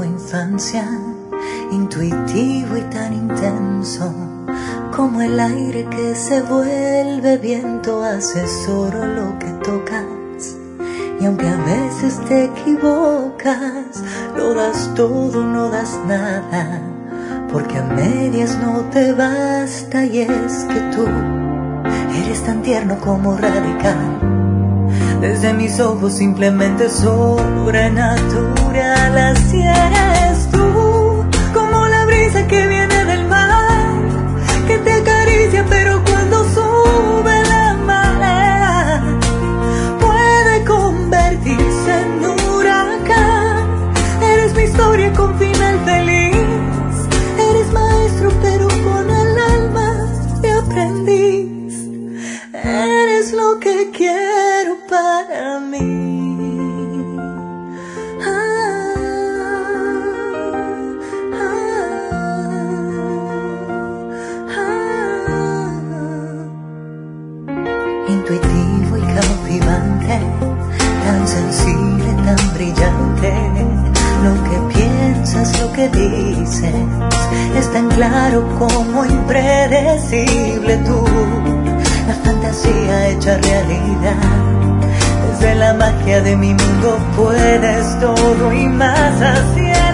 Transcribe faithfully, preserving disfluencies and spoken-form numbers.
como infancia, intuitivo y tan intenso, como el aire que se vuelve viento, asesoro lo que tocas. Y aunque a veces te equivocas, lo das todo, no das nada, porque a medias no te basta. Y es que tú eres tan tierno como radical, desde mis ojos simplemente sobrenatural. Así eres tú, como la brisa que viene del mar, que te acaricia pero cuando sube la marea puede convertirse en huracán. Eres mi historia con final feliz, eres maestro pero con el alma de aprendiz. Eres lo que quiero para mí. Intuitivo y cautivante, tan sensible, tan brillante. Lo que piensas, lo que dices, es tan claro como impredecible. Tú, la fantasía hecha realidad, desde la magia de mi mundo puedes todo y más. Así es.